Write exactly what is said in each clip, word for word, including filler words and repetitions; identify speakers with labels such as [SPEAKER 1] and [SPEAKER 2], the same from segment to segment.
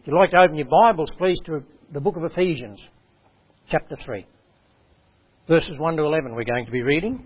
[SPEAKER 1] If you'd like to open your Bibles, please, to the book of Ephesians, chapter three. Verses one to eleven we're going to be reading.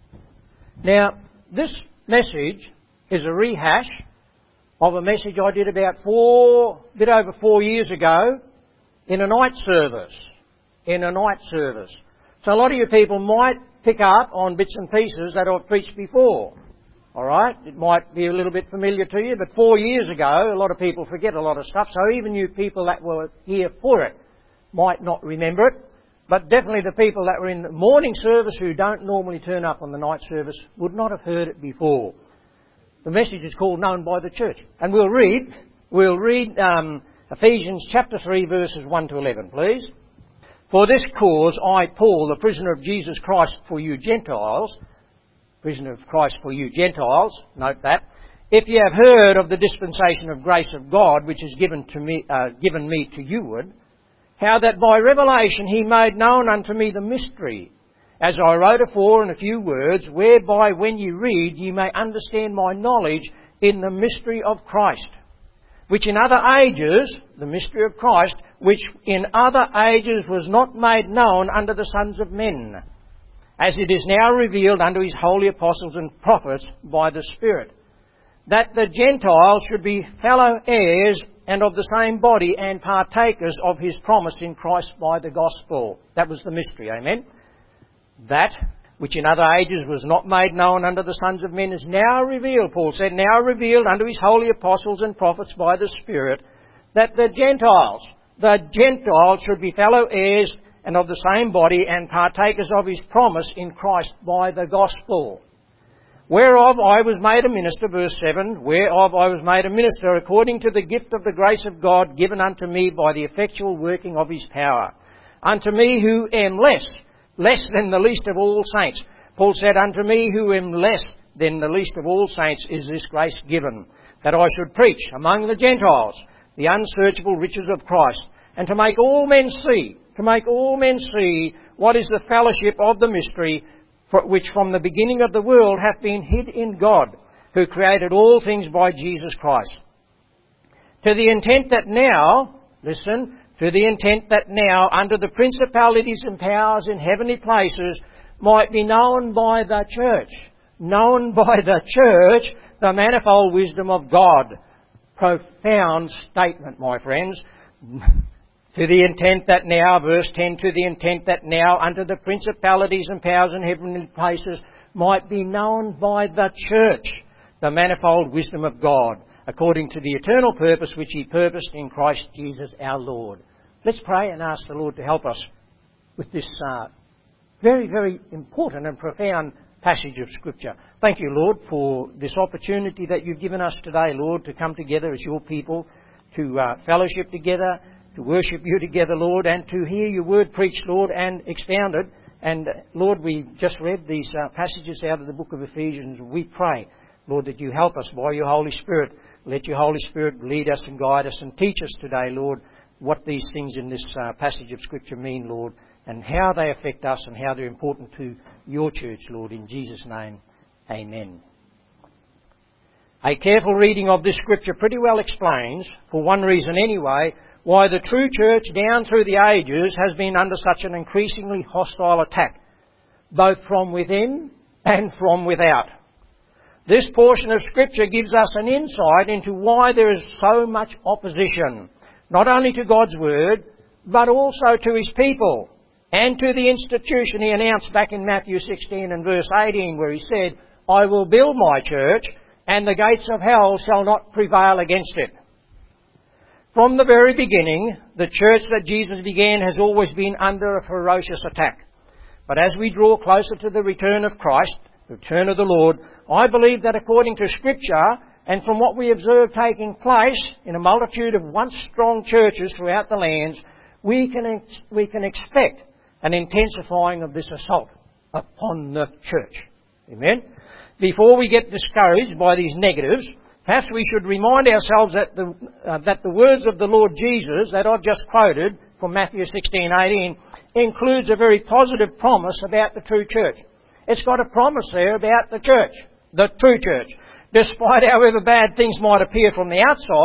[SPEAKER 1] Now, this message is a rehash of a message I did about four, bit over four years ago in a night service. In a night service. So a lot of you people might pick up on bits and pieces that I've preached before. Alright? It might be a little bit familiar to you, but four years ago, a lot of people forget a lot of stuff, so even you people that were here for it might not remember it. But definitely the people that were in the morning service who don't normally turn up on the night service would not have heard it before. The message is called Known by the Church. And we'll read, we'll read um, Ephesians chapter three verses one to eleven, please. For this cause I, Paul, the prisoner of Jesus Christ for you Gentiles, prisoner of Christ for you Gentiles, note that, if ye have heard of the dispensation of grace of God which is given to me, uh, given me to youward, how that by revelation he made known unto me the mystery, as I wrote afore in a few words, whereby when ye read ye may understand my knowledge in the mystery of Christ, which in other ages, the mystery of Christ, which in other ages was not made known unto the sons of men, as it is now revealed unto his holy apostles and prophets by the Spirit, that the Gentiles should be fellow heirs and of the same body and partakers of his promise in Christ by the gospel. That was the mystery, amen? That which in other ages was not made known unto the sons of men is now revealed, Paul said, now revealed unto his holy apostles and prophets by the Spirit, that the Gentiles, the Gentiles should be fellow heirs and of the same body, and partakers of his promise in Christ by the gospel. Whereof I was made a minister, verse seven, whereof I was made a minister according to the gift of the grace of God given unto me by the effectual working of his power. Unto me who am less, less than the least of all saints. Paul said, unto me who am less than the least of all saints is this grace given, that I should preach among the Gentiles the unsearchable riches of Christ, and to make all men see, to make all men see what is the fellowship of the mystery, for which from the beginning of the world hath been hid in God, who created all things by Jesus Christ. To the intent that now, listen, to the intent that now under the principalities and powers in heavenly places might be known by the church, known by the church, the manifold wisdom of God. Profound statement, my friends. To the intent that now, verse ten, to the intent that now unto the principalities and powers in heavenly places might be known by the church the manifold wisdom of God, according to the eternal purpose which he purposed in Christ Jesus our Lord. Let's pray and ask the Lord to help us with this uh, very, very important and profound passage of Scripture. Thank you, Lord, for this opportunity that you've given us today, Lord, to come together as your people, to uh, fellowship together, to worship you together, Lord, and to hear your word preached, Lord, and expounded. And, Lord, we just read these uh, passages out of the book of Ephesians. We pray, Lord, that you help us by your Holy Spirit. Let your Holy Spirit lead us and guide us and teach us today, Lord, what these things in this uh, passage of Scripture mean, Lord, and how they affect us and how they're important to your church, Lord. In Jesus' name, amen. A careful reading of this Scripture pretty well explains, for one reason anyway, why the true church down through the ages has been under such an increasingly hostile attack, both from within and from without. This portion of Scripture gives us an insight into why there is so much opposition, not only to God's Word, but also to His people, and to the institution He announced back in Matthew sixteen and verse eighteen, where He said, I will build my church, and the gates of hell shall not prevail against it. From the very beginning, the church that Jesus began has always been under a ferocious attack. But as we draw closer to the return of Christ, the return of the Lord, I believe that according to Scripture, and from what we observe taking place in a multitude of once strong churches throughout the lands, we can, ex- we can expect an intensifying of this assault upon the church. Amen? Before we get discouraged by these negatives, perhaps we should remind ourselves that the, uh, that the words of the Lord Jesus that I've just quoted from Matthew sixteen eighteen includes a very positive promise about the true church. It's got a promise there about the church, the true church. Despite however bad things might appear from the outside,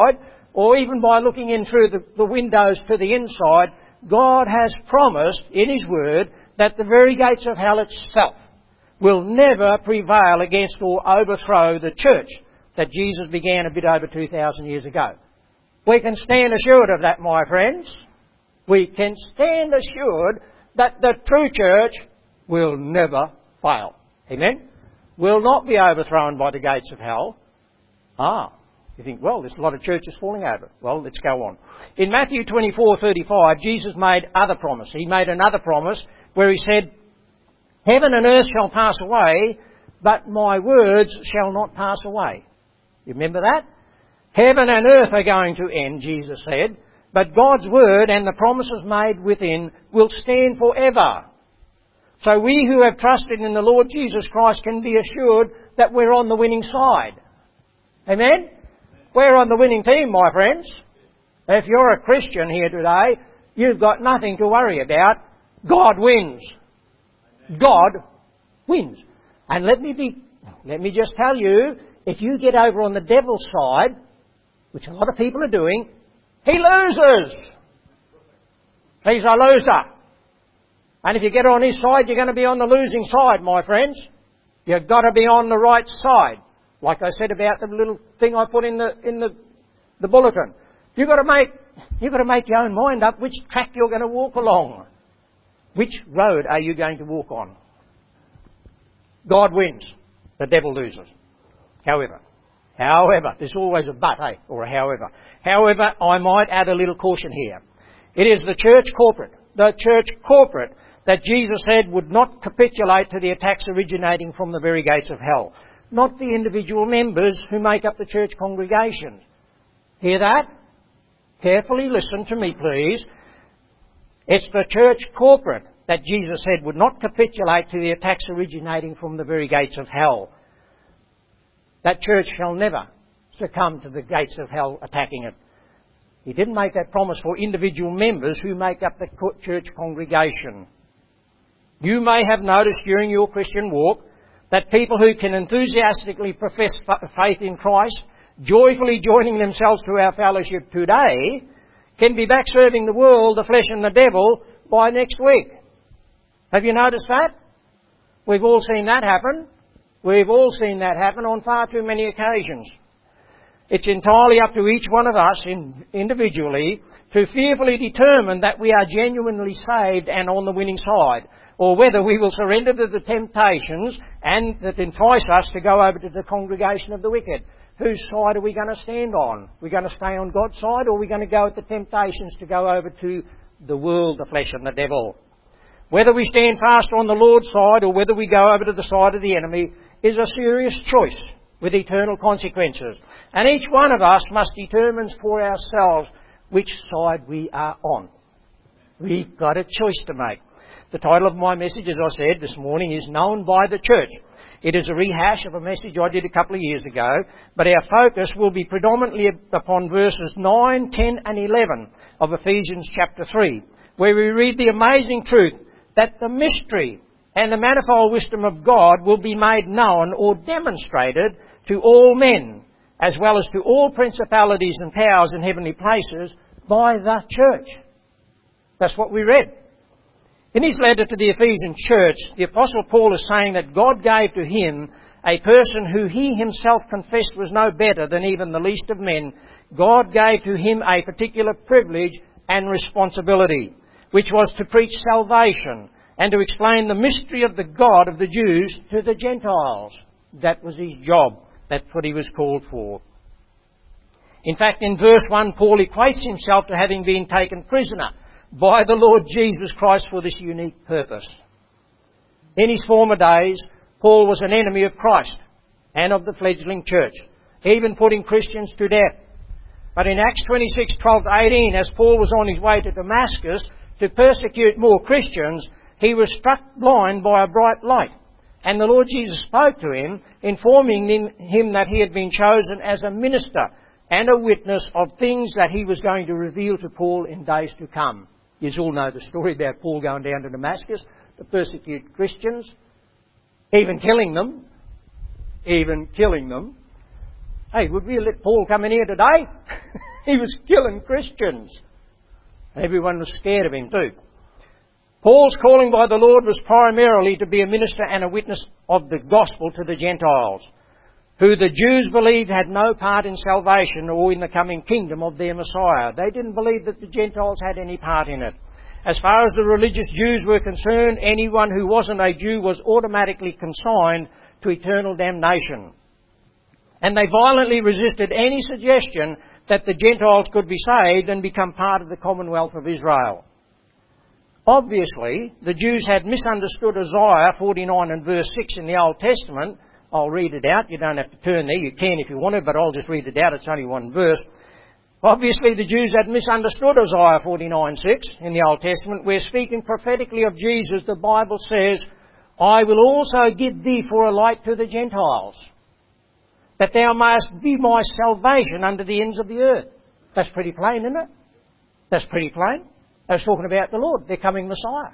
[SPEAKER 1] or even by looking in through the, the windows to the inside, God has promised in His Word that the very gates of hell itself will never prevail against or overthrow the church that Jesus began a bit over two thousand years ago. We can stand assured of that, my friends. We can stand assured that the true church will never fail. Amen? Will not be overthrown by the gates of hell. Ah, you think, well, there's a lot of churches falling over. Well, let's go on. In Matthew twenty-four thirty-five, Jesus made other promise. He made another promise where He said, heaven and earth shall pass away, but my words shall not pass away. You remember that? Heaven and earth are going to end, Jesus said, but God's word and the promises made within will stand forever. So we who have trusted in the Lord Jesus Christ can be assured that we're on the winning side. Amen? We're on the winning team, my friends. If you're a Christian here today, you've got nothing to worry about. God wins. God wins. And let me be, let me just tell you, if you get over on the devil's side, which a lot of people are doing, he loses. He's a loser. And if you get on his side, you're going to be on the losing side, my friends. You've got to be on the right side. Like I said about the little thing I put in the in the, the bulletin. You've got to make you've got to make your own mind up which track you're going to walk along. Which road are you going to walk on? God wins. The devil loses. However, however, there's always a but, eh? Or a however. However, I might add a little caution here. It is the church corporate, the church corporate that Jesus said would not capitulate to the attacks originating from the very gates of hell. Not the individual members who make up the church congregation. Hear that? Carefully listen to me, please. It's the church corporate that Jesus said would not capitulate to the attacks originating from the very gates of hell. That church shall never succumb to the gates of hell attacking it. He didn't make that promise for individual members who make up the church congregation. You may have noticed during your Christian walk that people who can enthusiastically profess faith in Christ, joyfully joining themselves to our fellowship today, can be back serving the world, the flesh and the devil by next week. Have you noticed that? We've all seen that happen. We've all seen that happen on far too many occasions. It's entirely up to each one of us in, individually to fearfully determine that we are genuinely saved and on the winning side, or whether we will surrender to the temptations and that entice us to go over to the congregation of the wicked. Whose side are we going to stand on? Are we going to stay on God's side, or are we going to go at the temptations to go over to the world, the flesh and the devil? Whether we stand fast on the Lord's side or whether we go over to the side of the enemy is a serious choice with eternal consequences. And each one of us must determine for ourselves which side we are on. We've got a choice to make. The title of my message, as I said this morning, is Known by the Church. It is a rehash of a message I did a couple of years ago, but our focus will be predominantly upon verses nine, ten and eleven of Ephesians chapter three, where we read the amazing truth that the mystery and the manifold wisdom of God will be made known or demonstrated to all men, as well as to all principalities and powers in heavenly places by the church. That's what we read. In his letter to the Ephesian church, the Apostle Paul is saying that God gave to him a person who he himself confessed was no better than even the least of men. God gave to him a particular privilege and responsibility, which was to preach salvation and to explain the mystery of the God of the Jews to the Gentiles. That was his job. That's what he was called for. In fact, in verse one, Paul equates himself to having been taken prisoner by the Lord Jesus Christ for this unique purpose. In his former days, Paul was an enemy of Christ and of the fledgling church, even putting Christians to death. But in Acts twenty-six, twelve to eighteen, as Paul was on his way to Damascus to persecute more Christians, he was struck blind by a bright light. And the Lord Jesus spoke to him, informing him, him that he had been chosen as a minister and a witness of things that he was going to reveal to Paul in days to come. You all know the story about Paul going down to Damascus to persecute Christians, even killing them. Even killing them. Hey, would we let Paul come in here today? He was killing Christians. Everyone was scared of him too. Paul's calling by the Lord was primarily to be a minister and a witness of the gospel to the Gentiles, who the Jews believed had no part in salvation or in the coming kingdom of their Messiah. They didn't believe that the Gentiles had any part in it. As far as the religious Jews were concerned, anyone who wasn't a Jew was automatically consigned to eternal damnation. And they violently resisted any suggestion that the Gentiles could be saved and become part of the commonwealth of Israel. Obviously, the Jews had misunderstood Isaiah forty-nine and verse six in the Old Testament. I'll read it out. You don't have to turn there. You can if you want to, but I'll just read it out. It's only one verse. Obviously, the Jews had misunderstood Isaiah forty-nine six in the Old Testament, where speaking prophetically of Jesus, the Bible says, I will also give thee for a light to the Gentiles, that thou mayest be my salvation under the ends of the earth. That's pretty plain, isn't it? That's pretty plain. That's talking about the Lord, their coming Messiah.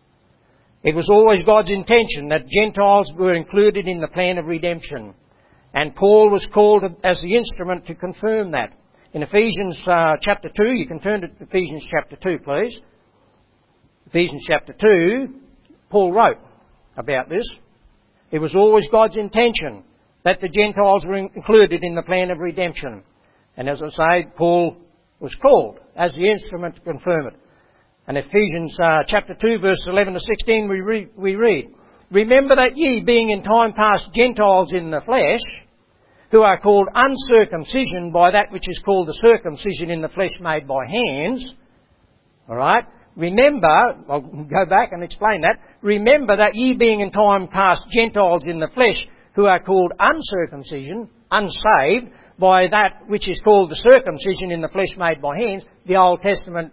[SPEAKER 1] It was always God's intention that Gentiles were included in the plan of redemption. And Paul was called as the instrument to confirm that. In Ephesians uh, chapter two, you can turn to Ephesians chapter two, please. Ephesians chapter two, Paul wrote about this. It was always God's intention that the Gentiles were included in the plan of redemption. And as I say, Paul was called as the instrument to confirm it. And Ephesians uh, chapter two, verses eleven to sixteen, we, re- we read, Remember that ye, being in time past Gentiles in the flesh, who are called uncircumcision by that which is called the circumcision in the flesh made by hands. All right? Remember, I'll go back and explain that. Remember that ye, being in time past Gentiles in the flesh, who are called uncircumcision, unsaved, by that which is called the circumcision in the flesh made by hands, the Old Testament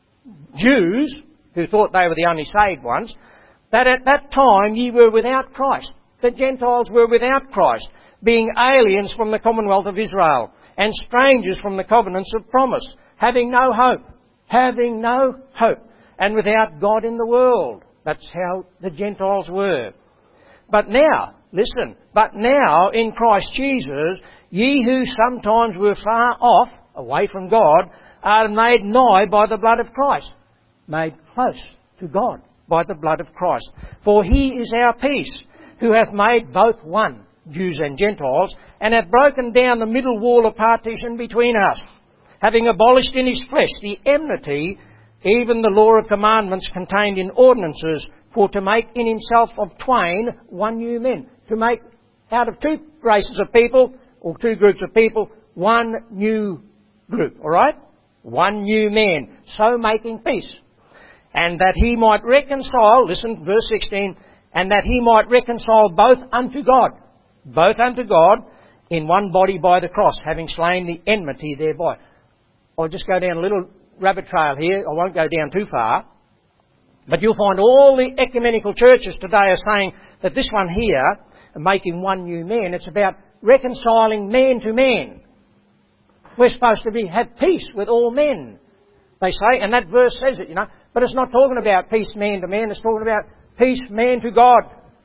[SPEAKER 1] Jews, who thought they were the only saved ones, that at that time ye were without Christ. The Gentiles were without Christ, being aliens from the commonwealth of Israel, and strangers from the covenants of promise, having no hope, having no hope, and without God in the world. That's how the Gentiles were. But now, listen, but now in Christ Jesus, ye who sometimes were far off, away from God, are made nigh by the blood of Christ, made close to God by the blood of Christ. For he is our peace, who hath made both one, Jews and Gentiles, and hath broken down the middle wall of partition between us, having abolished in his flesh the enmity, even the law of commandments contained in ordinances, for to make in himself of twain one new man. To make out of two races of people, or two groups of people, one new group, alright? One new man, so making peace. And that he might reconcile, listen, verse sixteen, and that he might reconcile both unto God, both unto God, in one body by the cross, having slain the enmity thereby. I'll just go down a little rabbit trail here. I won't go down too far. But you'll find all the ecumenical churches today are saying that this one here, making one new man, it's about reconciling man to man. We're supposed to be have peace with all men, they say, and that verse says it, you know. But it's not talking about peace man to man, it's talking about peace man to God.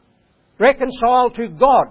[SPEAKER 1] Reconcile to God.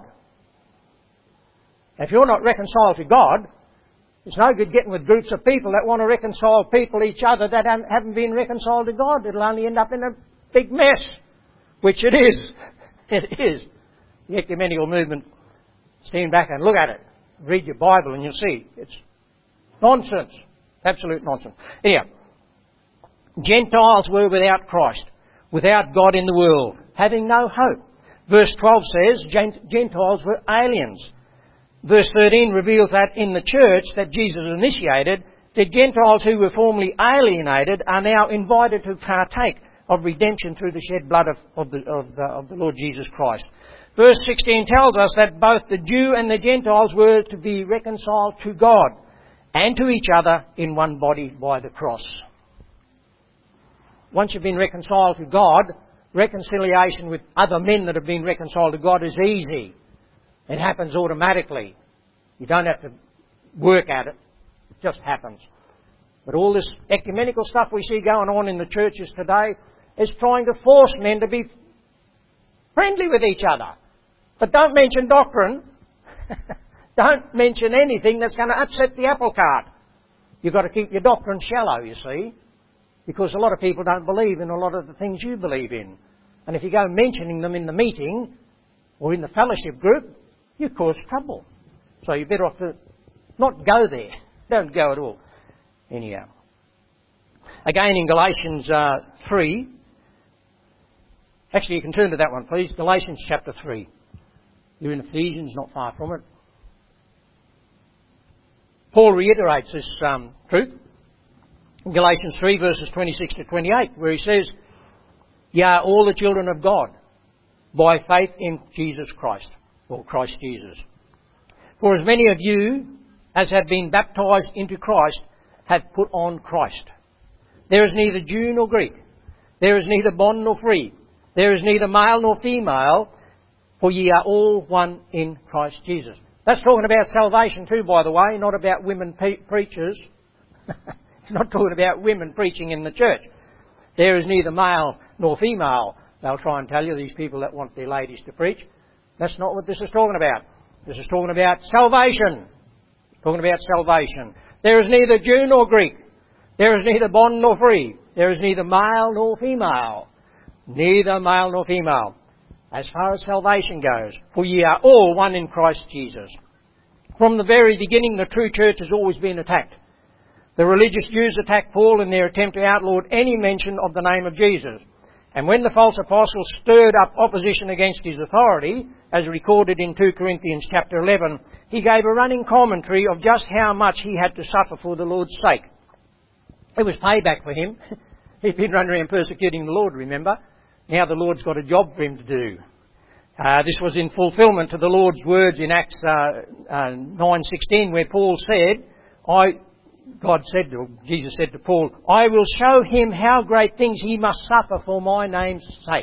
[SPEAKER 1] If you're not reconciled to God, it's no good getting with groups of people that want to reconcile people each other that haven't been reconciled to God. It'll only end up in a big mess, which it is. It is. The ecumenical movement, stand back and look at it. Read your Bible and you'll see. It's nonsense. Absolute nonsense. Anyhow, Gentiles were without Christ, without God in the world, having no hope. Verse twelve says Gentiles were aliens. Verse thirteen reveals that in the church that Jesus initiated, the Gentiles who were formerly alienated are now invited to partake of redemption through the shed blood of, of, the, of, the, of the Lord Jesus Christ. Verse sixteen tells us that both the Jew and the Gentiles were to be reconciled to God and to each other in one body by the cross. Once you've been reconciled to God, reconciliation with other men that have been reconciled to God is easy. It happens automatically. You don't have to work at it. It just happens. But all this ecumenical stuff we see going on in the churches today is trying to force men to be friendly with each other. But don't mention doctrine. Don't mention anything that's going to upset the apple cart. You've got to keep your doctrine shallow, you see, because a lot of people don't believe in a lot of the things you believe in. And if you go mentioning them in the meeting or in the fellowship group, you cause trouble. So you're better off to not go there. Don't go at all. Anyhow. Again in Galatians uh, three, actually you can turn to that one please, Galatians chapter three. You're in Ephesians, not far from it. Paul reiterates this um, truth in Galatians three verses twenty-six to twenty-eight, where he says, "Ye are all the children of God by faith in Jesus Christ," or Christ Jesus. "For as many of you as have been baptized into Christ have put on Christ. There is neither Jew nor Greek. There is neither bond nor free. There is neither male nor female, for ye are all one in Christ Jesus." That's talking about salvation too, by the way, not about women pe- preachers. It's not talking about women preaching in the church. There is neither male nor female. They'll try and tell you, these people that want their ladies to preach. That's not what this is talking about. This is talking about salvation. Talking about salvation. There is neither Jew nor Greek. There is neither bond nor free. There is neither male nor female. Neither male nor female. As far as salvation goes, for ye are all one in Christ Jesus. From the very beginning, the true church has always been attacked. The religious Jews attacked Paul in their attempt to outlaw any mention of the name of Jesus. And when the false apostle stirred up opposition against his authority, as recorded in two Corinthians chapter eleven, he gave a running commentary of just how much he had to suffer for the Lord's sake. It was payback for him. He'd been running around persecuting the Lord, remember? Now the Lord's got a job for him to do. Uh, this was in fulfilment to the Lord's words in Acts uh, uh, nine sixteen, where Paul said, I, God said, or Jesus said to Paul, "I will show him how great things he must suffer for my name's sake."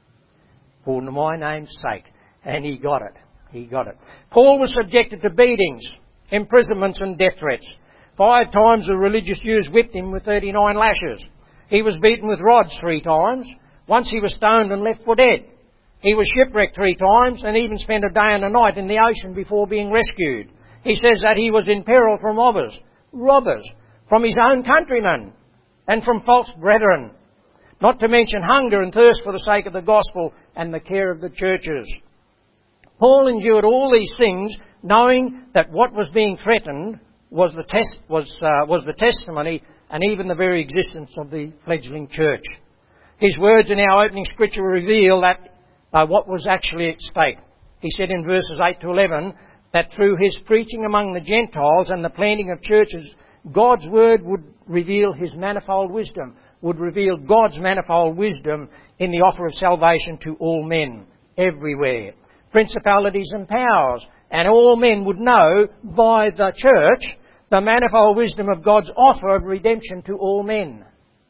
[SPEAKER 1] For my name's sake. And he got it. He got it. Paul was subjected to beatings, imprisonments and death threats. Five times the religious Jews whipped him with thirty-nine lashes. He was beaten with rods three times. Once he was stoned and left for dead. He was shipwrecked three times and even spent a day and a night in the ocean before being rescued. He says that he was in peril from robbers, robbers, from his own countrymen and from false brethren. Not to mention hunger and thirst for the sake of the gospel and the care of the churches. Paul endured all these things knowing that what was being threatened was the, test, was, uh, was the testimony and even the very existence of the fledgling church. His words in our opening scripture reveal that uh, what was actually at stake. He said in verses eight to eleven that through his preaching among the Gentiles and the planting of churches, God's word would reveal his manifold wisdom, would reveal God's manifold wisdom in the offer of salvation to all men, everywhere. Principalities and powers, and all men would know by the church the manifold wisdom of God's offer of redemption to all men.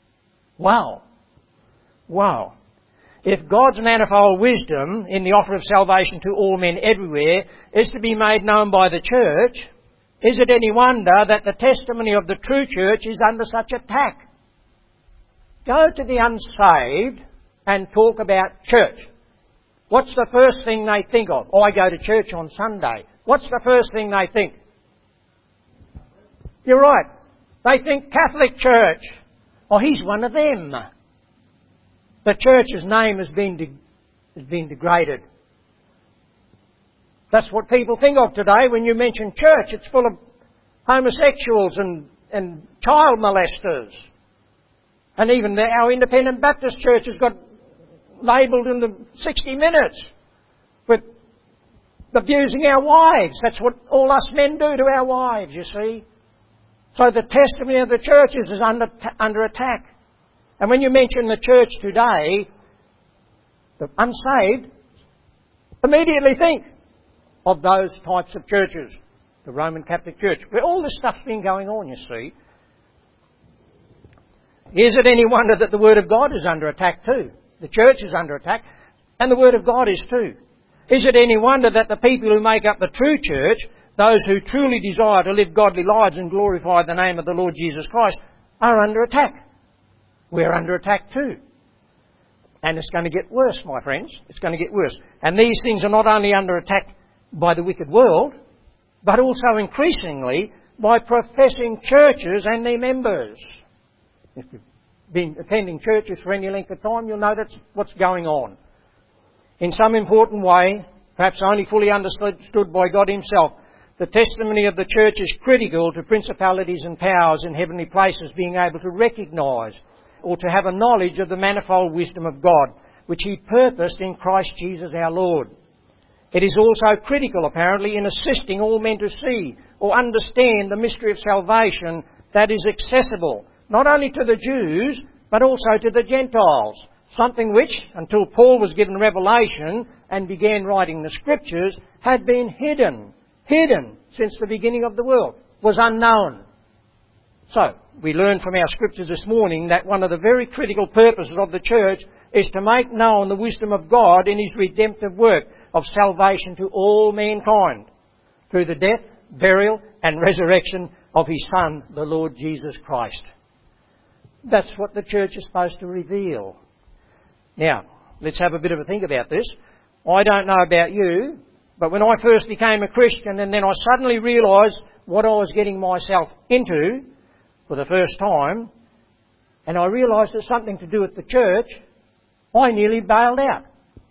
[SPEAKER 1] Wow. Wow. If God's manifold wisdom in the offer of salvation to all men everywhere is to be made known by the church, is it any wonder that the testimony of the true church is under such attack? Go to the unsaved and talk about church. What's the first thing they think of? Oh, I go to church on Sunday. What's the first thing they think? You're right. They think Catholic Church. Oh, he's one of them. The church's name has been, de- has been degraded. That's what people think of today when you mention church. It's full of homosexuals and, and child molesters. And even the, our Independent Baptist Church has got labelled in the sixty minutes with abusing our wives. That's what all us men do to our wives, you see. So the testimony of the churches is under, under attack. And when you mention the church today, the unsaved immediately think of those types of churches. The Roman Catholic Church, where all this stuff's been going on, you see. Is it any wonder that the Word of God is under attack too? The church is under attack, and the Word of God is too. Is it any wonder that the people who make up the true church, those who truly desire to live godly lives and glorify the name of the Lord Jesus Christ, are under attack? We're under attack too. And it's going to get worse, my friends. It's going to get worse. And these things are not only under attack by the wicked world, but also increasingly by professing churches and their members. If you've been attending churches for any length of time, you'll know that's what's going on. In some important way, perhaps only fully understood by God Himself, the testimony of the church is critical to principalities and powers in heavenly places being able to recognise or to have a knowledge of the manifold wisdom of God, which He purposed in Christ Jesus our Lord. It is also critical, apparently, in assisting all men to see or understand the mystery of salvation that is accessible not only to the Jews but also to the Gentiles, something which, until Paul was given revelation and began writing the Scriptures, had been hidden, hidden since the beginning of the world, was unknown. So, we learn from our Scriptures this morning that one of the very critical purposes of the church is to make known the wisdom of God in His redemptive work of salvation to all mankind through the death, burial and resurrection of His Son, the Lord Jesus Christ. That's what the church is supposed to reveal. Now, let's have a bit of a think about this. I don't know about you, but when I first became a Christian and then I suddenly realised what I was getting myself into for the first time, and I realised it's something to do with the church, I nearly bailed out.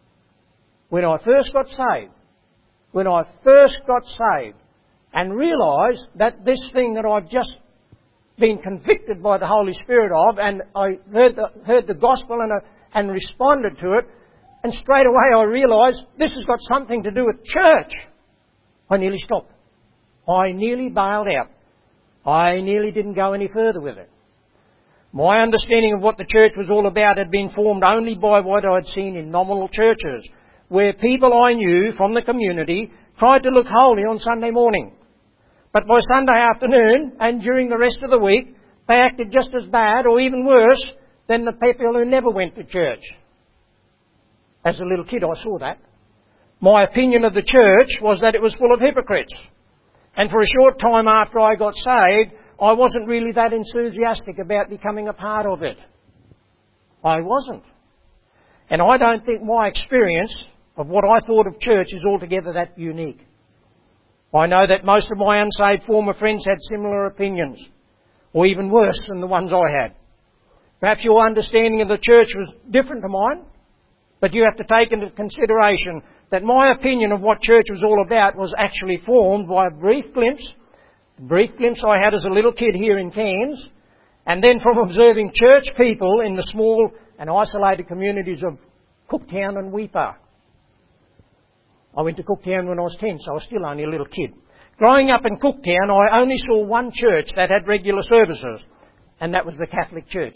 [SPEAKER 1] When I first got saved, when I first got saved and realised that this thing that I've just been convicted by the Holy Spirit of, and I heard the, heard the gospel and, uh, and responded to it, and straight away I realised this has got something to do with church, I nearly stopped. I nearly bailed out. I nearly didn't go any further with it. My understanding of what the church was all about had been formed only by what I'd seen in nominal churches, where people I knew from the community tried to look holy on Sunday morning. But by Sunday afternoon and during the rest of the week, they acted just as bad or even worse than the people who never went to church. As a little kid, I saw that. My opinion of the church was that it was full of hypocrites. And for a short time after I got saved, I wasn't really that enthusiastic about becoming a part of it. I wasn't. And I don't think my experience of what I thought of church is altogether that unique. I know that most of my unsaved former friends had similar opinions, or even worse than the ones I had. Perhaps your understanding of the church was different to mine, but you have to take into consideration that my opinion of what church was all about was actually formed by a brief glimpse, a brief glimpse I had as a little kid here in Cairns, and then from observing church people in the small and isolated communities of Cooktown and Weipa. I went to Cooktown when I was ten, so I was still only a little kid. Growing up in Cooktown, I only saw one church that had regular services, and that was the Catholic Church.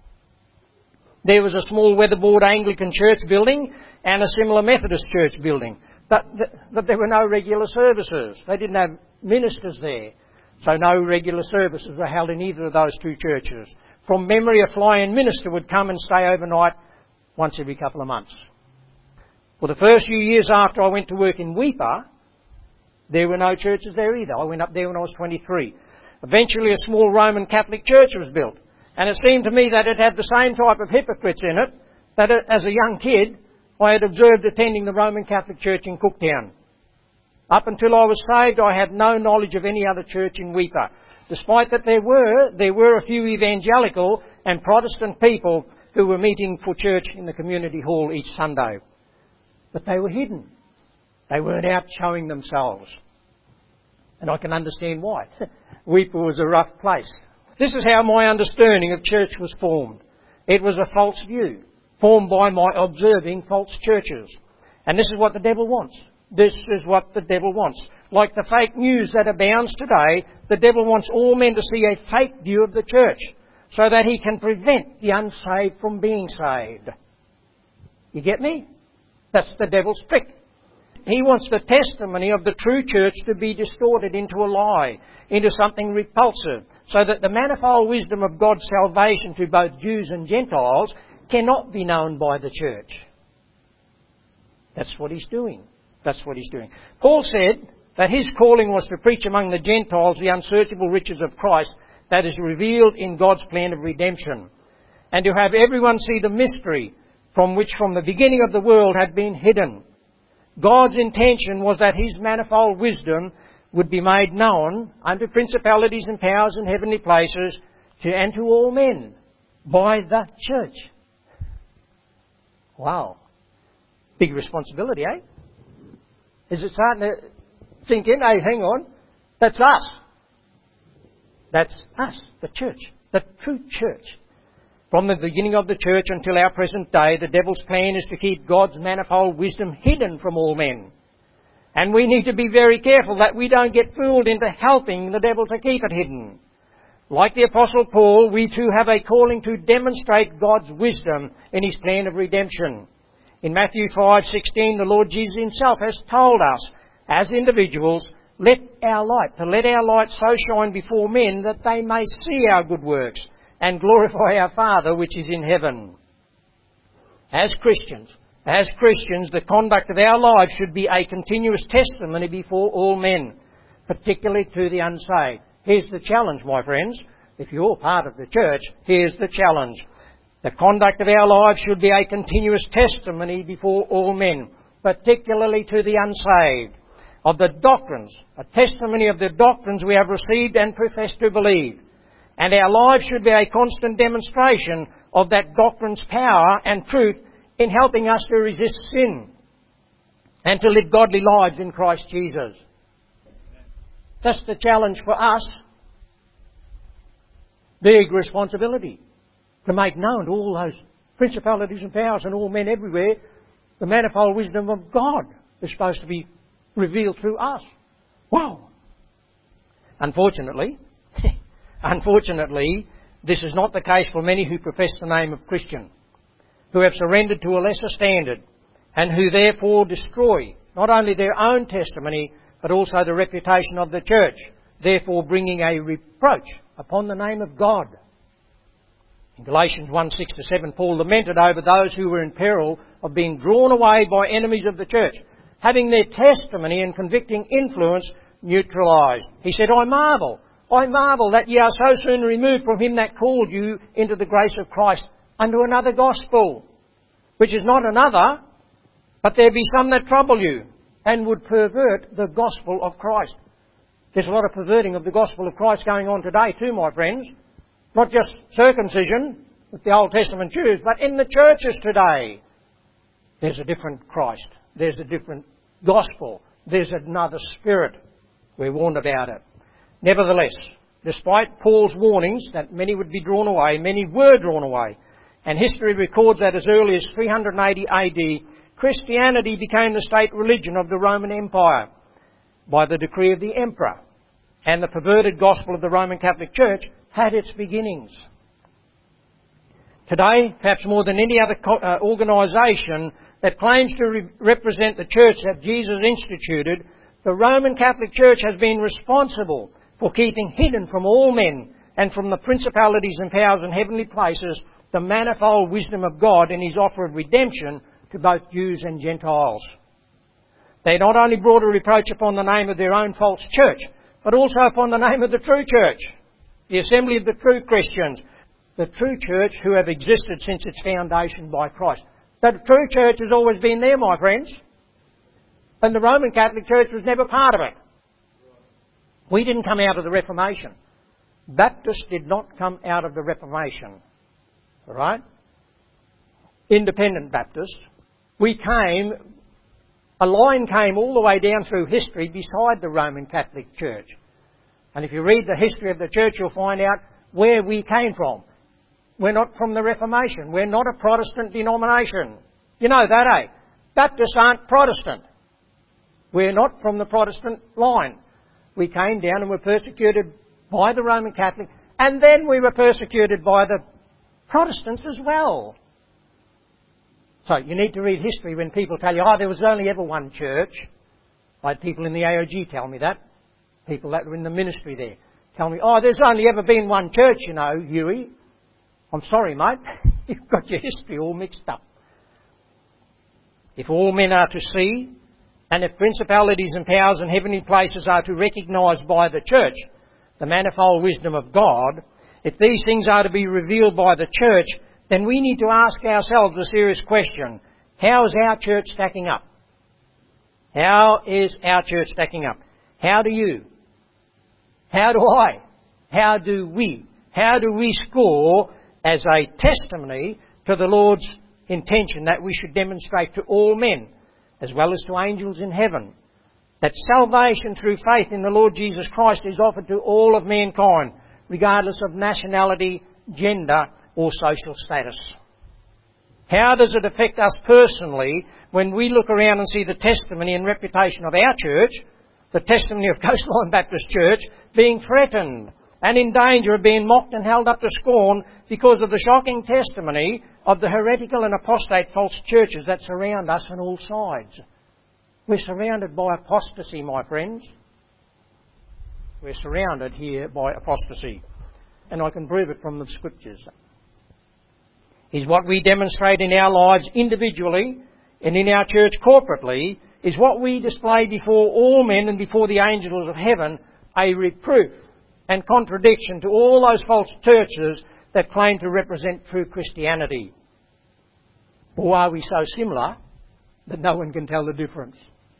[SPEAKER 1] There was a small weatherboard Anglican church building and a similar Methodist church building, but, th- but there were no regular services. They didn't have ministers there, so no regular services were held in either of those two churches. From memory, a fly-in minister would come and stay overnight once every couple of months. For the first few years after I went to work in Weipa, there were no churches there either. I went up there when I was twenty-three. Eventually a small Roman Catholic church was built, and it seemed to me that it had the same type of hypocrites in it that as a young kid I had observed attending the Roman Catholic Church in Cooktown. Up until I was saved, I had no knowledge of any other church in Weipa, despite that there were, there were a few evangelical and Protestant people who were meeting for church in the community hall each Sunday. But they were hidden. They weren't out showing themselves. And I can understand why. Weipa was a rough place. This is how my understanding of church was formed. It was a false view, formed by my observing false churches. And this is what the devil wants. This is what the devil wants. Like the fake news that abounds today, the devil wants all men to see a fake view of the church so that he can prevent the unsaved from being saved. You get me? That's the devil's trick. He wants the testimony of the true church to be distorted into a lie, into something repulsive, so that the manifold wisdom of God's salvation to both Jews and Gentiles cannot be known by the church. That's what he's doing. That's what he's doing. Paul said that his calling was to preach among the Gentiles the unsearchable riches of Christ that is revealed in God's plan of redemption, and to have everyone see the mystery from which from the beginning of the world had been hidden. God's intention was that his manifold wisdom would be made known unto principalities and powers in heavenly places to, and to all men by the church. Wow. Big responsibility, eh? Is it starting to sink in? Hey, hang on. That's us. That's us, the church, the true church. From the beginning of the church until our present day, the devil's plan is to keep God's manifold wisdom hidden from all men. And we need to be very careful that we don't get fooled into helping the devil to keep it hidden. Like the Apostle Paul, we too have a calling to demonstrate God's wisdom in His plan of redemption. In Matthew five sixteen, the Lord Jesus Himself has told us, as individuals, let our light, to let our light so shine before men that they may see our good works and glorify our Father which is in heaven. As Christians, as Christians, the conduct of our lives should be a continuous testimony before all men, particularly to the unsaved. Here's the challenge, my friends. If you're part of the church, here's the challenge. The conduct of our lives should be a continuous testimony before all men, particularly to the unsaved, of the doctrines, a testimony of the doctrines we have received and profess to believe. And our lives should be a constant demonstration of that doctrine's power and truth in helping us to resist sin and to live godly lives in Christ Jesus. That's the challenge for us. Big responsibility to make known to all those principalities and powers and all men everywhere the manifold wisdom of God is supposed to be revealed through us. Wow! Unfortunately, unfortunately, this is not the case for many who profess the name of Christian, who have surrendered to a lesser standard and who therefore destroy not only their own testimony but also the reputation of the church, therefore bringing a reproach upon the name of God. In Galatians one six to seven, Paul lamented over those who were in peril of being drawn away by enemies of the church, having their testimony and convicting influence neutralised. He said, I marvel, I marvel that ye are so soon removed from him that called you into the grace of Christ unto another gospel, which is not another, but there be some that trouble you and would pervert the gospel of Christ. There's a lot of perverting of the gospel of Christ going on today too, my friends. Not just circumcision with the Old Testament Jews, but in the churches today. There's a different Christ. There's a different gospel. There's another spirit. We're warned about it. Nevertheless, despite Paul's warnings that many would be drawn away, many were drawn away. And history records that as early as three hundred eighty A D, Christianity became the state religion of the Roman Empire by the decree of the emperor. And the perverted gospel of the Roman Catholic Church had its beginnings. Today, perhaps more than any other co- uh, organisation that claims to re- represent the church that Jesus instituted, the Roman Catholic Church has been responsible for keeping hidden from all men and from the principalities and powers in heavenly places the manifold wisdom of God in His offer of redemption to both Jews and Gentiles. They not only brought a reproach upon the name of their own false church, but also upon the name of the true church, the assembly of the true Christians, the true church who have existed since its foundation by Christ. The true church has always been there, my friends. And the Roman Catholic Church was never part of it. We didn't come out of the Reformation. Baptists did not come out of the Reformation. All right? Independent Baptists. We came, a line came all the way down through history beside the Roman Catholic Church. And if you read the history of the church, you'll find out where we came from. We're not from the Reformation. We're not a Protestant denomination. You know that, eh? Baptists aren't Protestant. We're not from the Protestant line. We came down and were persecuted by the Roman Catholic, and then we were persecuted by the Protestants as well. So you need to read history when people tell you, oh, there was only ever one church. I had people in the A O G tell me that. People that were in the ministry there tell me, oh, there's only ever been one church, you know, Huey. I'm sorry, mate. You've got your history all mixed up. If all men are to see, and if principalities and powers in heavenly places are to recognise by the church the manifold wisdom of God, if these things are to be revealed by the church, then we need to ask ourselves a serious question. How is our church stacking up? How is our church stacking up? How do you? How do I? How do we? How do we score as a testimony to the Lord's intention that we should demonstrate to all men, as well as to angels in heaven, that salvation through faith in the Lord Jesus Christ is offered to all of mankind, regardless of nationality, gender or social status? How does it affect us personally when we look around and see the testimony and reputation of our church, the testimony of Coastline Baptist Church, being threatened and in danger of being mocked and held up to scorn because of the shocking testimony of the heretical and apostate false churches that surround us on all sides? We're surrounded by apostasy, my friends. We're surrounded here by apostasy. And I can prove it from the Scriptures. Is what we demonstrate in our lives individually and in our church corporately, is what we display before all men and before the angels of heaven, a reproof and contradiction to all those false churches that claim to represent true Christianity? Or are we so similar that no one can tell the difference?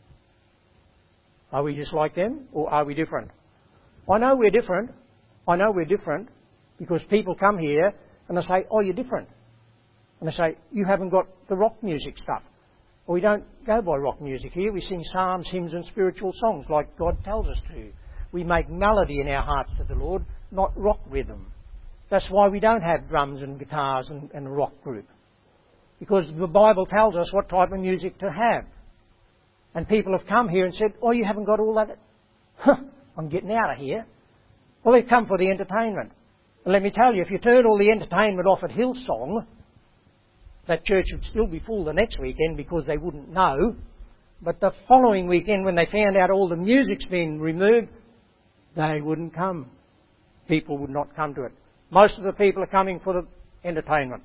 [SPEAKER 1] Are we just like them, or are we different? I know we're different. I know we're different because people come here and they say, oh, you're different. And they say, you haven't got the rock music stuff. Well, we don't go by rock music here. We sing psalms, hymns and spiritual songs like God tells us to. We make melody in our hearts to the Lord, not rock rhythm. That's why we don't have drums and guitars and, and a rock group. Because the Bible tells us what type of music to have. And people have come here and said, oh, you haven't got all that? Huh, I'm getting out of here. Well, they've come for the entertainment. And let me tell you, if you turn all the entertainment off at Hillsong, that church would still be full the next weekend because they wouldn't know. But the following weekend, when they found out all the music's been removed, they wouldn't come. People would not come to it. Most of the people are coming for the entertainment.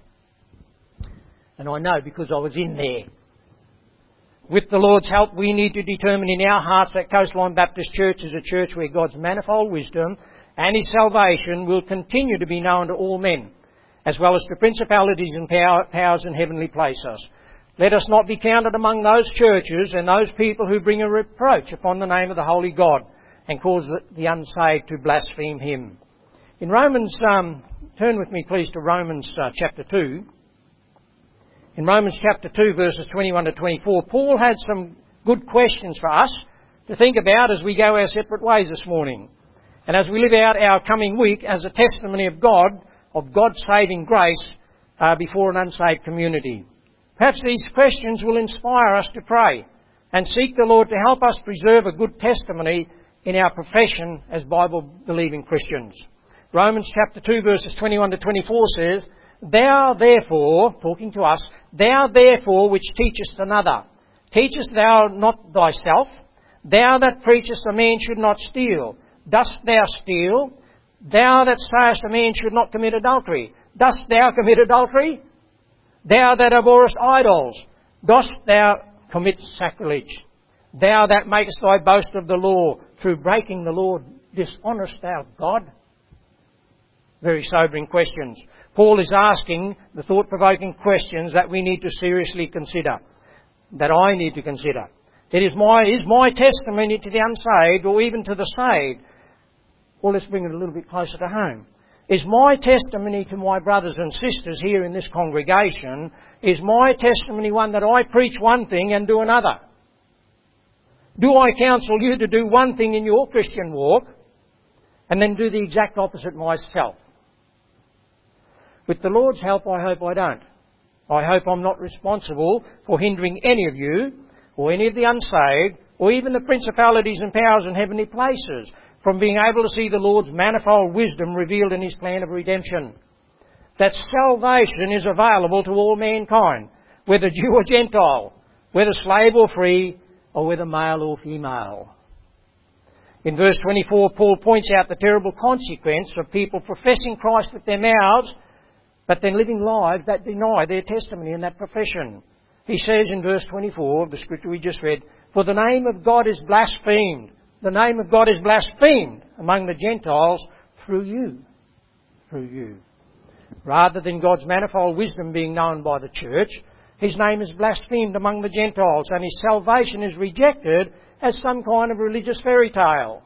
[SPEAKER 1] And I know because I was in there. With the Lord's help, we need to determine in our hearts that Coastline Baptist Church is a church where God's manifold wisdom and His salvation will continue to be known to all men, as well as to principalities and power, powers in heavenly places. Let us not be counted among those churches and those people who bring a reproach upon the name of the Holy God and cause the, the unsaved to blaspheme Him. In Romans, um, turn with me please to Romans uh, chapter two. In Romans chapter two, verses twenty-one to twenty-four, Paul had some good questions for us to think about as we go our separate ways this morning. And as we live out our coming week as a testimony of God, of God's saving grace uh, before an unsaved community. Perhaps these questions will inspire us to pray and seek the Lord to help us preserve a good testimony in our profession as Bible-believing Christians. Romans chapter two, verses twenty-one to twenty-four says, Thou therefore, talking to us, thou therefore which teachest another, teachest thou not thyself? Thou that preachest a man should not steal, dost thou steal? Thou that sayest a man should not commit adultery, dost thou commit adultery? Thou that abhorrest idols, dost thou commit sacrilege? Thou that makest thy boast of the law, through breaking the law, dishonourest thou God? Very sobering questions. Paul is asking the thought-provoking questions that we need to seriously consider, that I need to consider. It is my, is my testimony to the unsaved or even to the saved? Well, let's bring it a little bit closer to home. Is my testimony to my brothers and sisters here in this congregation, is my testimony one that I preach one thing and do another? Do I counsel you to do one thing in your Christian walk and then do the exact opposite myself? With the Lord's help, I hope I don't. I hope I'm not responsible for hindering any of you, or any of the unsaved, or even the principalities and powers in heavenly places from being able to see the Lord's manifold wisdom revealed in His plan of redemption. That salvation is available to all mankind, whether Jew or Gentile, whether slave or free, or whether male or female. In verse twenty-four, Paul points out the terrible consequence of people professing Christ with their mouths, but then living lives that deny their testimony in that profession. He says in verse twenty-four of the scripture we just read, For the name of God is blasphemed. The name of God is blasphemed among the Gentiles through you. Through you. Rather than God's manifold wisdom being known by the church, his name is blasphemed among the Gentiles, and his salvation is rejected as some kind of religious fairy tale.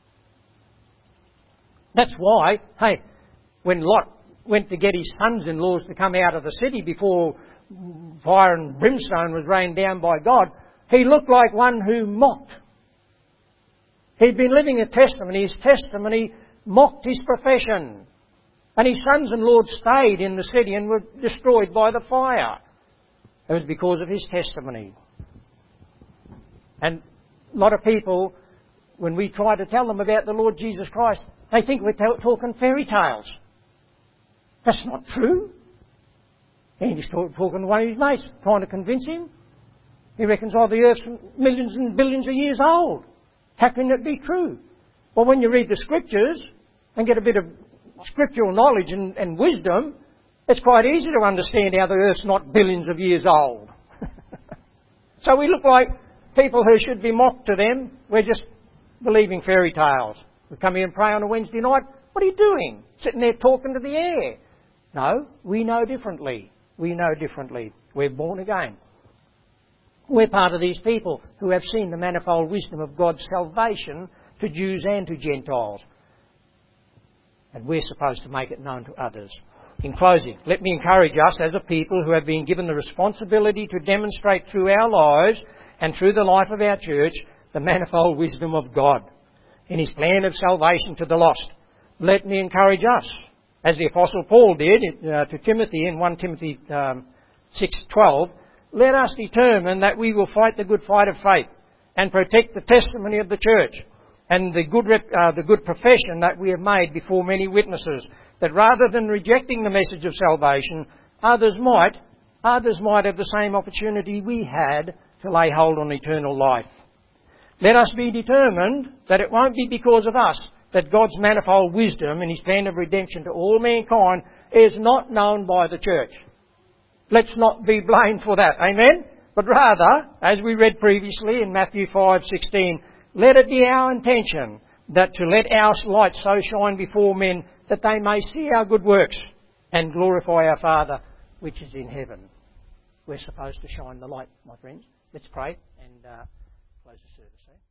[SPEAKER 1] That's why, hey, when Lot went to get his sons-in-laws to come out of the city before fire and brimstone was rained down by God, he looked like one who mocked. He'd been living a testimony. His testimony mocked his profession. And his sons-in-law stayed in the city and were destroyed by the fire. It was because of his testimony. And a lot of people, when we try to tell them about the Lord Jesus Christ, they think we're t- talking fairy tales. That's not true. And he's talk- talking to one of his mates, trying to convince him. He reckons, oh, the earth's millions and billions of years old. How can it be true? Well, when you read the scriptures and get a bit of scriptural knowledge and, and wisdom, it's quite easy to understand how the earth's not billions of years old. So we look like people who should be mocked to them. We're just believing fairy tales. We come here and pray on a Wednesday night. What are you doing? Sitting there talking to the air. No, we know differently. We know differently. We're born again. We're part of these people who have seen the manifold wisdom of God's salvation to Jews and to Gentiles. And we're supposed to make it known to others. In closing, let me encourage us as a people who have been given the responsibility to demonstrate through our lives and through the life of our church the manifold wisdom of God in His plan of salvation to the lost. Let me encourage us, as the Apostle Paul did uh, to Timothy in First Timothy um, six twelve, let us determine that we will fight the good fight of faith and protect the testimony of the church and the good rep, uh, the good profession that we have made before many witnesses, that rather than rejecting the message of salvation, others might, others might have the same opportunity we had to lay hold on eternal life. Let us be determined that it won't be because of us that God's manifold wisdom and His plan of redemption to all mankind is not known by the church. Let's not be blamed for that, amen? But rather, as we read previously in Matthew five sixteen, let it be our intention that to let our light so shine before men that they may see our good works and glorify our Father which is in heaven. We're supposed to shine the light, my friends. Let's pray and uh, close the service. Eh?